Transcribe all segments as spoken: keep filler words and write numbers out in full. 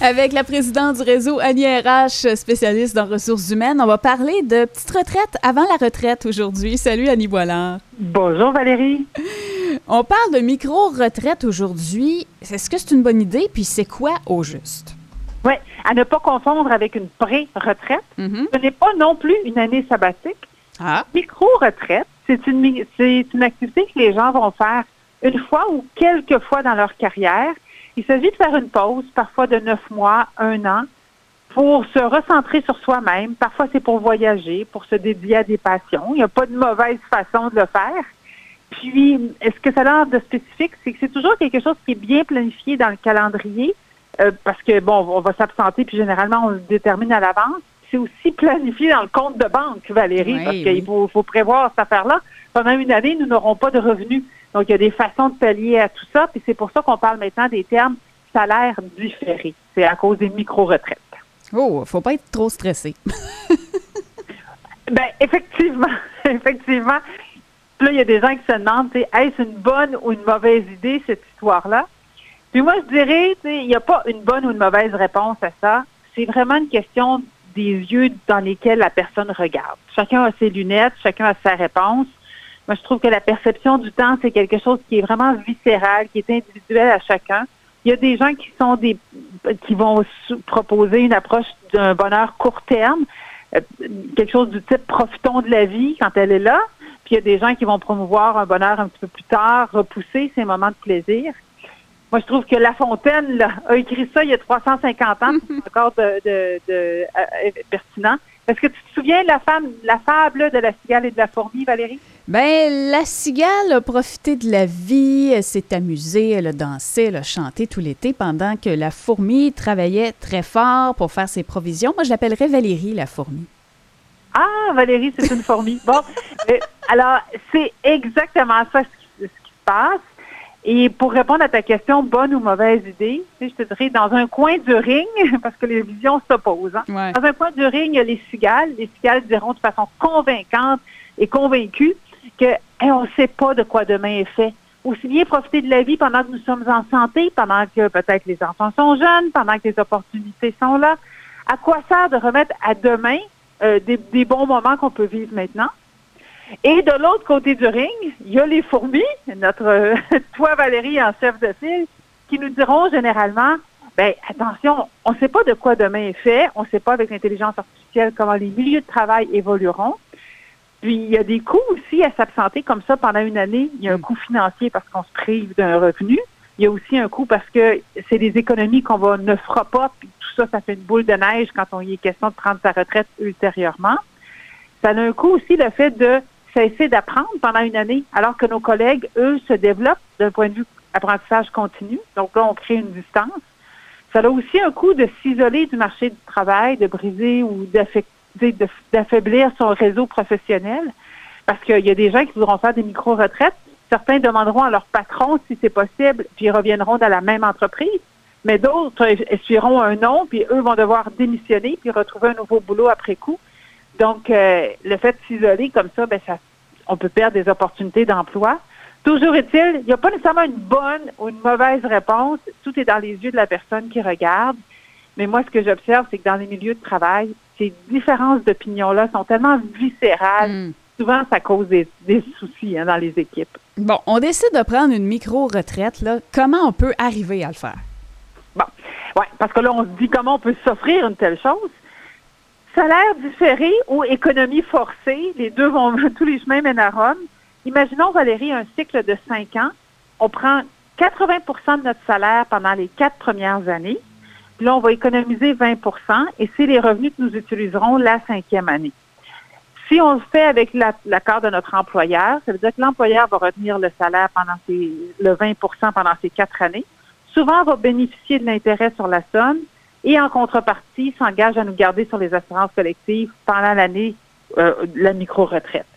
Avec la présidente du réseau Annie R H, spécialiste dans ressources humaines. On va parler de petite retraite avant la retraite aujourd'hui. Salut Annie Boilard. Bonjour Valérie. On parle de micro-retraite aujourd'hui. Est-ce que c'est une bonne idée? Puis c'est quoi au juste? Oui, à ne pas confondre avec une pré-retraite. Mm-hmm. Ce n'est pas non plus une année sabbatique. Ah. Micro-retraite, c'est une, c'est une activité que les gens vont faire une fois ou quelques fois dans leur carrière. Il s'agit de faire une pause, parfois de neuf mois, un an, pour se recentrer sur soi-même. Parfois, c'est pour voyager, pour se dédier à des passions. Il n'y a pas de mauvaise façon de le faire. Puis, ce que ça a l'air de spécifique, c'est que c'est toujours quelque chose qui est bien planifié dans le calendrier, euh, parce que, bon, on va s'absenter, puis généralement, on le détermine à l'avance. C'est aussi planifié dans le compte de banque, Valérie, oui, parce oui. qu'il faut, faut prévoir cette affaire-là. Pendant une année, nous n'aurons pas de revenus. Donc, il y a des façons de pallier à tout ça, puis c'est pour ça qu'on parle maintenant des termes salaire différé. C'est à cause des micro-retraites. Oh, faut pas être trop stressé. Bien, effectivement, effectivement. Là, il y a des gens qui se demandent, est-ce une bonne ou une mauvaise idée, cette histoire-là? Puis moi, je dirais, il n'y a pas une bonne ou une mauvaise réponse à ça. C'est vraiment une question des yeux dans lesquels la personne regarde. Chacun a ses lunettes, chacun a sa réponse. Moi, je trouve que la perception du temps, c'est quelque chose qui est vraiment viscéral, qui est individuel à chacun. Il y a des gens qui sont des qui vont proposer une approche d'un bonheur court terme, euh, quelque chose du type profitons de la vie quand elle est là. Puis il y a des gens qui vont promouvoir un bonheur un petit peu plus tard, repousser ces moments de plaisir. Moi, je trouve que La Fontaine là, a écrit ça il y a trois cent cinquante ans, c'est encore de, de, de, euh, pertinent. Est-ce que tu te souviens de la, femme, la fable de la cigale et de la fourmi, Valérie? Bien, la cigale a profité de la vie, elle s'est amusée, elle a dansé, elle a chanté tout l'été pendant que la fourmi travaillait très fort pour faire ses provisions. Moi, je l'appellerais Valérie, la fourmi. Ah, Valérie, c'est une fourmi. Bon, euh, alors, c'est exactement ça ce qui, ce qui se passe. Et pour répondre à ta question, bonne ou mauvaise idée, tu sais, je te dirais, dans un coin du ring, parce que les visions s'opposent, hein, ouais. Dans un coin du ring, il y a les cigales. Les cigales diront de façon convaincante et convaincue que hey, on ne sait pas de quoi demain est fait. Aussi bien profiter de la vie pendant que nous sommes en santé, pendant que peut-être les enfants sont jeunes, pendant que les opportunités sont là. À quoi sert de remettre à demain euh, des, des bons moments qu'on peut vivre maintenant? Et de l'autre côté du ring, il y a les fourmis, notre euh, toi Valérie en chef de file, qui nous diront généralement, ben attention, on ne sait pas de quoi demain est fait, on ne sait pas avec l'intelligence artificielle comment les milieux de travail évolueront. Puis il y a des coûts aussi à s'absenter comme ça pendant une année. Il y a un coût financier parce qu'on se prive d'un revenu. Il y a aussi un coût parce que c'est des économies qu'on va ne fera pas, puis tout ça, ça fait une boule de neige quand on y est question de prendre sa retraite ultérieurement. Ça a un coût aussi le fait de cesser d'apprendre pendant une année, alors que nos collègues, eux, se développent d'un point de vue apprentissage continu. Donc là, on crée une distance. Ça a aussi un coût de s'isoler du marché du travail, de briser ou d'affaiblir son réseau professionnel, parce qu'il y a des gens qui voudront faire des micro-retraites. Certains demanderont à leur patron si c'est possible, puis ils reviendront dans la même entreprise. Mais d'autres essuieront un nom, puis eux vont devoir démissionner, puis retrouver un nouveau boulot après coup. Donc, euh, le fait de s'isoler comme ça, ben ça, on peut perdre des opportunités d'emploi. Toujours est-il, il n'y a pas nécessairement une bonne ou une mauvaise réponse. Tout est dans les yeux de la personne qui regarde. Mais moi, ce que j'observe, c'est que dans les milieux de travail, ces différences d'opinion-là sont tellement viscérales. Mm. Souvent, ça cause des, des soucis hein, dans les équipes. Bon, on décide de prendre une micro-retraite. Là. Comment on peut arriver à le faire? Bon, oui, parce que là, on se dit comment on peut s'offrir une telle chose. Salaire différé ou économie forcée, les deux vont, tous les chemins mènent à Rome. Imaginons, Valérie, un cycle de cinq ans. On prend quatre-vingts pour cent de notre salaire pendant les quatre premières années. Puis là, on va économiser vingt pour cent et c'est les revenus que nous utiliserons la cinquième année. Si on le fait avec la, l'accord de notre employeur, ça veut dire que l'employeur va retenir le salaire pendant ses, le vingt pour cent pendant ces quatre années. Souvent, on va bénéficier de l'intérêt sur la somme. Et en contrepartie, s'engage à nous garder sur les assurances collectives pendant l'année euh, de la micro-retraite.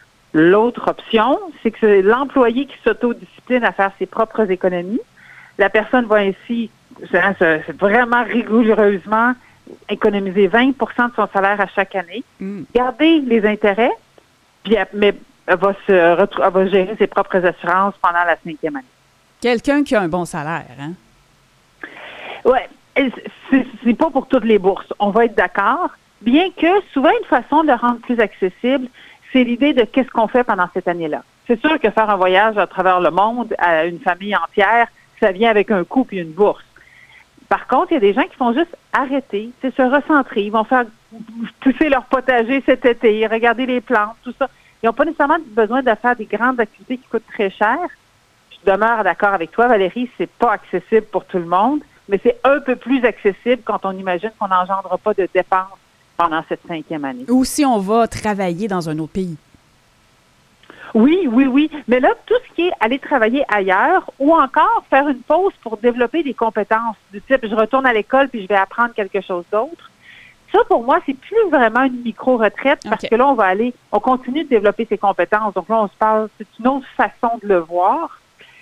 L'autre option, c'est que c'est l'employé qui s'autodiscipline à faire ses propres économies. La personne va ainsi c'est, c'est vraiment rigoureusement économiser vingt pour cent de son salaire à chaque année, mm. garder les intérêts, puis mais elle va, se, elle va gérer ses propres assurances pendant la cinquième année. Quelqu'un qui a un bon salaire, hein? Oui. c'est, c'est pas pour toutes les bourses, on va être d'accord, bien que souvent une façon de le rendre plus accessible, c'est l'idée de qu'est-ce qu'on fait pendant cette année-là. C'est sûr que faire un voyage à travers le monde à une famille entière, ça vient avec un coût puis une bourse. Par contre, il y a des gens qui font juste arrêter, c'est se recentrer. Ils vont faire pousser leur potager cet été, regarder les plantes, tout ça. Ils n'ont pas nécessairement besoin de faire des grandes activités qui coûtent très cher. Je demeure d'accord avec toi, Valérie, c'est pas accessible pour tout le monde, mais c'est un peu plus accessible quand on imagine qu'on n'engendra pas de dépenses pendant cette cinquième année. Ou si on va travailler dans un autre pays. Oui, oui, oui. Mais là, tout ce qui est aller travailler ailleurs ou encore faire une pause pour développer des compétences du type je retourne à l'école puis je vais apprendre quelque chose d'autre. Ça, pour moi, c'est plus vraiment une micro-retraite parce okay. que là, on va aller, on continue de développer ses compétences. Donc là, on se parle, c'est une autre façon de le voir.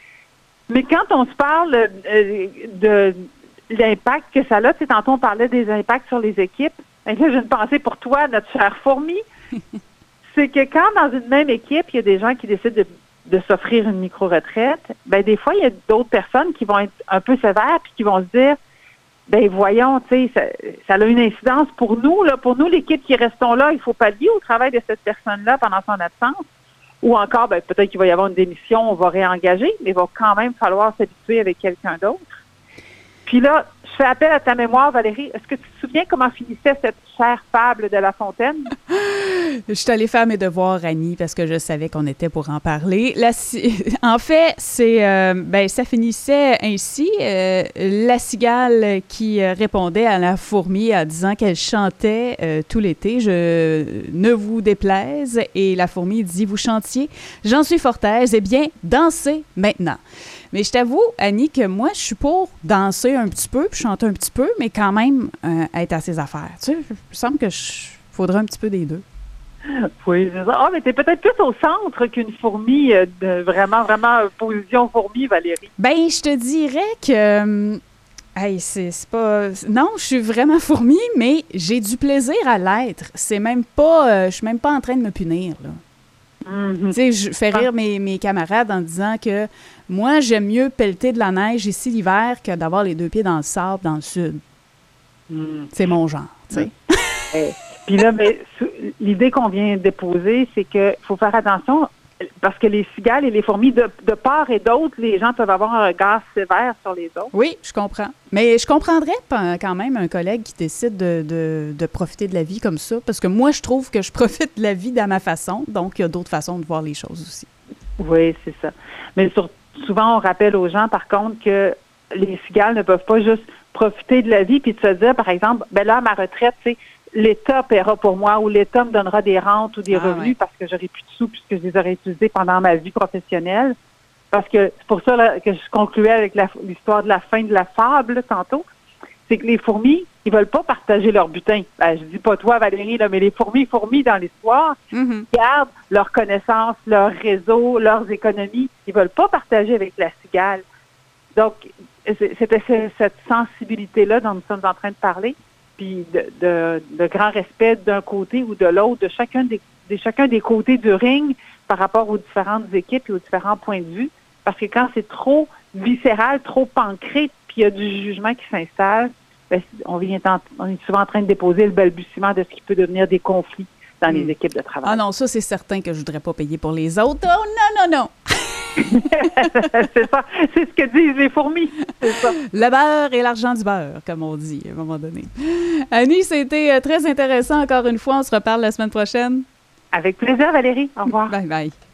Mais quand on se parle euh, de l'impact que ça a, tu sais, tantôt on parlait des impacts sur les équipes. Et là, j'ai une pensée pour toi, notre chère fourmi. C'est que quand dans une même équipe, il y a des gens qui décident de, de s'offrir une micro-retraite, ben des fois, il y a d'autres personnes qui vont être un peu sévères puis qui vont se dire, ben voyons, tu sais, ça, ça a une incidence pour nous, là, pour nous, l'équipe qui restons là, il faut pallier au travail de cette personne-là pendant son absence. Ou encore, ben peut-être qu'il va y avoir une démission, on va réengager, mais il va quand même falloir s'habituer avec quelqu'un d'autre. Puis là, je fais appel à ta mémoire, Valérie. Est-ce que tu te souviens comment finissait cette chère fable de La Fontaine? Je suis allée faire mes devoirs, Annie, parce que je savais qu'on était pour en parler. La, en fait, c'est, euh, ben, ça finissait ainsi. Euh, la cigale qui répondait à la fourmi en disant qu'elle chantait euh, tout l'été. Je ne vous déplaise. Et la fourmi dit, vous chantiez. J'en suis fort aise. Eh bien, dansez maintenant. Mais je t'avoue, Annie, que moi, je suis pour danser un petit peu, puis chanter un petit peu, mais quand même euh, être à ses affaires. Tu sais, il me semble que je faudrait un petit peu des deux. Oui, c'est ça. Ah, mais t'es peut-être plus au centre qu'une fourmi, euh, de vraiment, vraiment position fourmi, Valérie. Ben, je te dirais que... Euh, hey, c'est, c'est pas... Non, je suis vraiment fourmi, mais j'ai du plaisir à l'être. C'est même pas... Euh, je suis même pas en train de me punir, là. Mm-hmm. Tu sais, je fais rire mes, mes camarades en disant que moi, j'aime mieux pelleter de la neige ici l'hiver que d'avoir les deux pieds dans le sable dans le sud. Mm. C'est mon genre, tu sais. Mm. Puis là, mais, l'idée qu'on vient de déposer, c'est qu'il faut faire attention parce que les cigales et les fourmis, de, de part et d'autre, les gens peuvent avoir un regard sévère sur les autres. Oui, je comprends. Mais je comprendrais quand même un collègue qui décide de, de, de profiter de la vie comme ça, parce que moi, je trouve que je profite de la vie à ma façon, donc il y a d'autres façons de voir les choses aussi. Oui, c'est ça. Mais sur, souvent, on rappelle aux gens, par contre, que les cigales ne peuvent pas juste profiter de la vie puis de se dire, par exemple, ben là, à ma retraite, tu sais, l'État paiera pour moi ou l'État me donnera des rentes ou des ah, revenus ouais. parce que j'aurai plus de sous puisque je les aurais utilisés pendant ma vie professionnelle. Parce que c'est pour ça là, que je concluais avec la, l'histoire de la fin de la fable là, tantôt. C'est que les fourmis, ils veulent pas partager leur butin. Ben, je dis pas toi, Valérie, là, mais les fourmis, fourmis dans l'histoire, mm-hmm. gardent leurs connaissances, leur réseau, leurs économies. Ils veulent pas partager avec la cigale. Donc, c'était cette sensibilité-là dont nous sommes en train de parler. Puis de, de, de grand respect d'un côté ou de l'autre, de chacun des, de chacun des côtés du ring par rapport aux différentes équipes et aux différents points de vue. Parce que quand c'est trop viscéral, trop ancré, puis il y a du jugement qui s'installe, ben, on, vient en, on est souvent en train de déposer le balbutiement de ce qui peut devenir des conflits dans mmh. les équipes de travail. Ah non, ça, c'est certain que je ne voudrais pas payer pour les autres. Oh non, non, non! c'est ça, c'est ce que disent les fourmis, c'est ça. Le beurre et l'argent du beurre, comme on dit à un moment donné. Annie, c'était très intéressant encore une fois. On se reparle la semaine prochaine. Avec plaisir, Valérie. Au revoir. Bye bye.